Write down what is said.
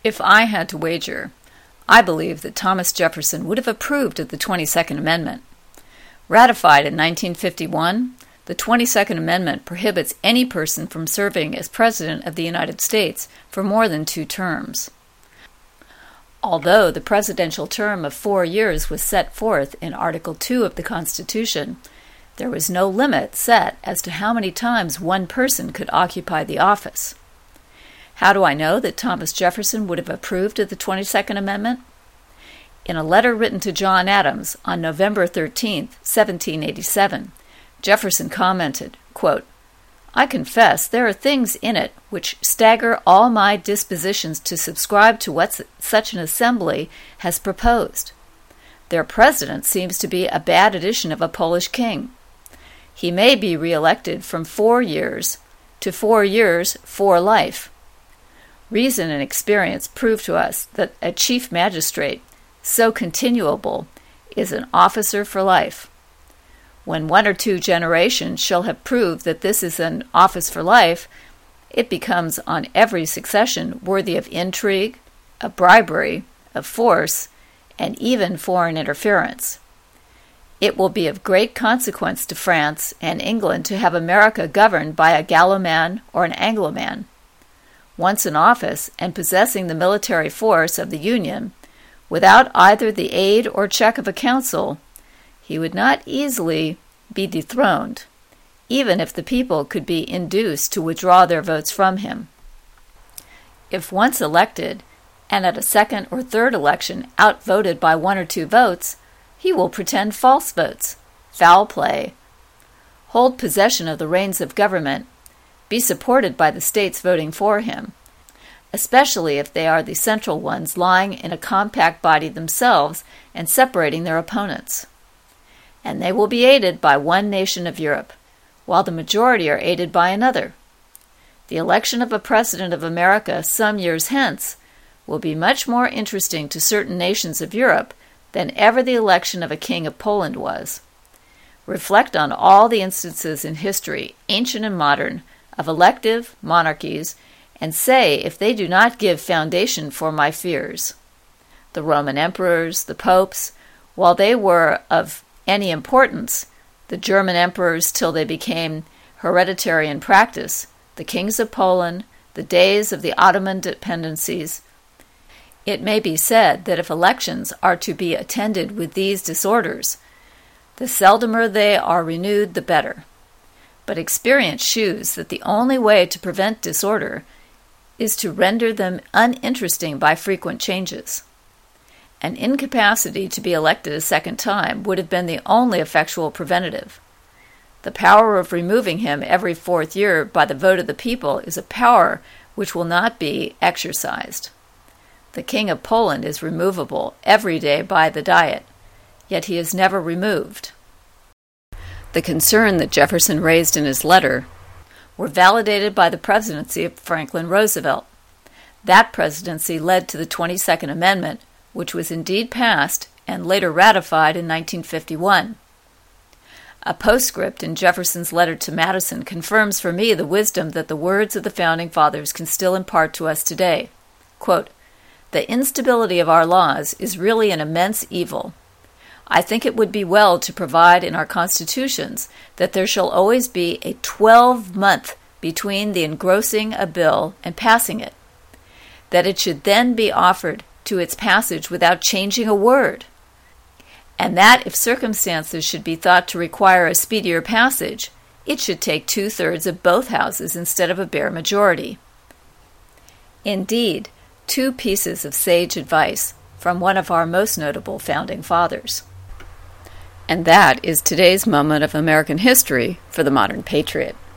If I had to wager, I believe that Thomas Jefferson would have approved of the 22nd Amendment. Ratified in 1951, the 22nd Amendment prohibits any person from serving as President of the United States for more than 2 terms. Although the presidential term of 4 years was set forth in Article 2 of the Constitution, there was no limit set as to how many times one person could occupy the office. How do I know that Thomas Jefferson would have approved of the 22nd Amendment? In a letter written to John Adams on November 13, 1787, Jefferson commented, quote, "I confess there are things in it which stagger all my dispositions to subscribe to what such an assembly has proposed. Their president seems to be a bad edition of a Polish king. He may be re-elected from 4 years to 4 years for life. Reason and experience prove to us that a chief magistrate, so continuable, is an officer for life. When 1 or 2 generations shall have proved that this is an office for life, it becomes on every succession worthy of intrigue, of bribery, of force, and even foreign interference. It will be of great consequence to France and England to have America governed by a Gallo-man or an Anglo-man. Once in office and possessing the military force of the Union, without either the aid or check of a council, he would not easily be dethroned, even if the people could be induced to withdraw their votes from him. If once elected, and at a second or third election outvoted by 1 or 2 votes, he will pretend false votes, foul play, hold possession of the reins of government, be supported by the states voting for him, especially if they are the central ones lying in a compact body themselves and separating their opponents. And they will be aided by one nation of Europe, while the majority are aided by another. The election of a president of America some years hence will be much more interesting to certain nations of Europe than ever the election of a king of Poland was. Reflect on all the instances in history, ancient and modern, of elective monarchies, and say if they do not give foundation for my fears. The Roman emperors, the popes, while they were of any importance, the German emperors till they became hereditary in practice, the kings of Poland, the days of the Ottoman dependencies, it may be said that if elections are to be attended with these disorders, the seldomer they are renewed the better. But experience shews that the only way to prevent disorder is to render them uninteresting by frequent changes. An incapacity to be elected a second time would have been the only effectual preventative. The power of removing him every 4th year by the vote of the people is a power which will not be exercised. The King of Poland is removable every day by the Diet, yet he is never removed. The concern that Jefferson raised in his letter were validated by the presidency of Franklin Roosevelt. That presidency led to the 22nd Amendment, which was indeed passed and later ratified in 1951. A postscript in Jefferson's letter to Madison confirms for me the wisdom that the words of the Founding Fathers can still impart to us today. Quote, "The instability of our laws is really an immense evil. I think it would be well to provide in our constitutions that there shall always be a 12-month between the engrossing a bill and passing it, that it should then be offered to its passage without changing a word, and that if circumstances should be thought to require a speedier passage, it should take 2/3 of both houses instead of a bare majority." Indeed, 2 pieces of sage advice from one of our most notable founding fathers. And that is today's moment of American history for the modern patriot.